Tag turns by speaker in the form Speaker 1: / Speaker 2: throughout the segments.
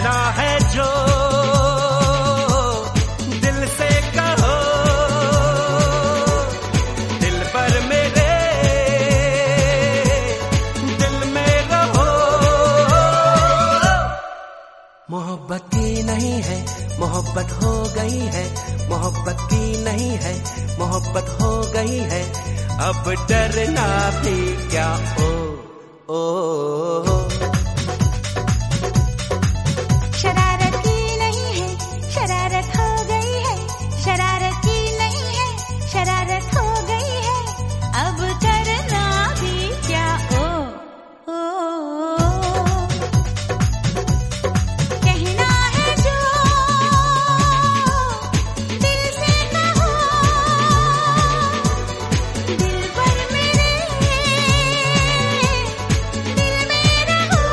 Speaker 1: कहना है जो दिल से कहो, दिल पर मेरे दिल में रहो। मोहब्बत की नहीं है मोहब्बत हो गई है, मोहब्बत की नहीं है मोहब्बत हो गई है, अब डरना भी क्या ओ
Speaker 2: शरारत की नहीं है शरारत हो गई है, शरारत की नहीं है शरारत हो गई है, अब करना भी क्या ओ कहना है जो दिल से कहो, दिल पर मेरे दिल में रहो।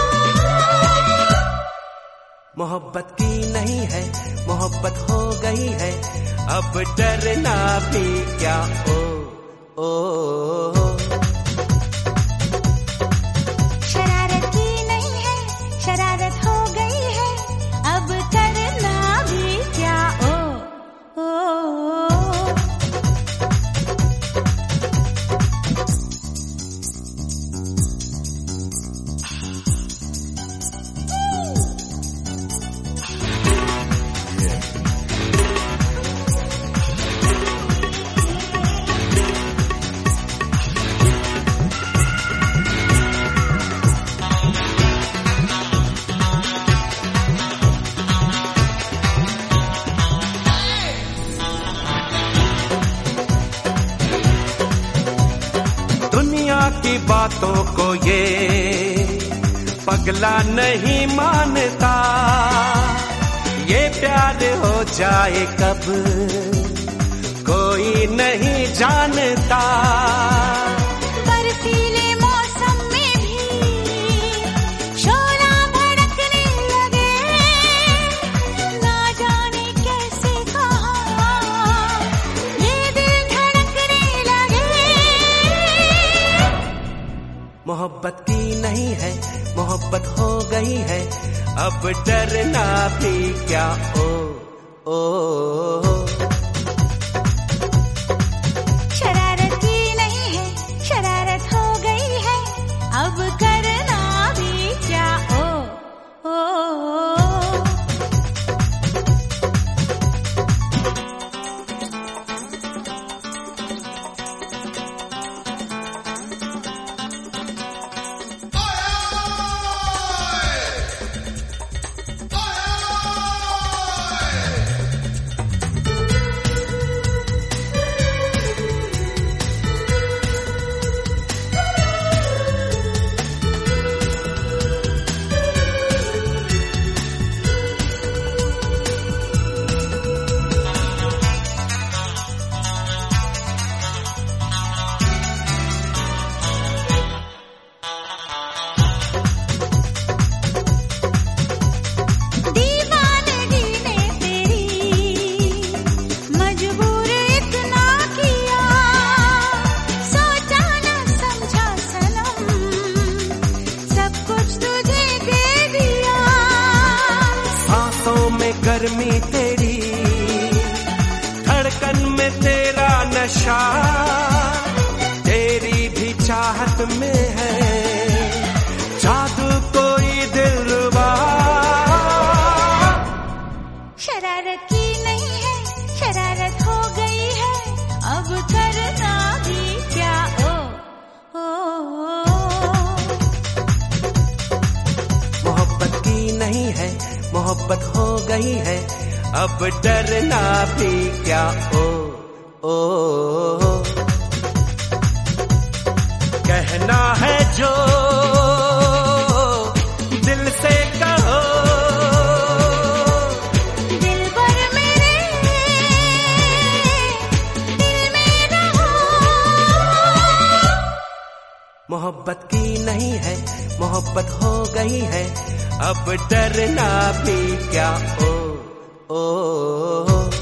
Speaker 1: मोहब्बत की नहीं है मोहब्बत हो गई है, अब डरना भी क्या ओ
Speaker 2: शरारत की नहीं है शरारत हो गई है, अब करना भी क्या ओ
Speaker 1: दुनिया की बातों को ये पगला नहीं मानता, ये प्यार हो जाए कब कोई नहीं जानता।
Speaker 2: बरसीले मौसम में भी शोला भड़कने लगे, ना जाने कैसे कहाँ ये दिल धड़कने लगे।
Speaker 1: मोहब्बत की नहीं है मोहब्बत हो गई है, अब डरना भी क्या ओ
Speaker 2: शरारत की नहीं है शरारत हो गई है, अब करना भी क्या ओ
Speaker 1: गर्मी तेरी धड़कन में तेरा नशा, तेरी भी चाहत में है जादू कोई दिलरुबा।
Speaker 2: शरारत की नहीं है शरारत हो गई है, अब करना भी क्या
Speaker 1: मोहब्बत की नहीं है मोहब्बत हो गई है, अब डरना भी क्या ओ कहना है जो दिल से कहो,
Speaker 2: दिल पर मेरे दिल में रहो।
Speaker 1: मोहब्बत की नहीं है मोहब्बत हो गई है, अब डरना भी क्या ओ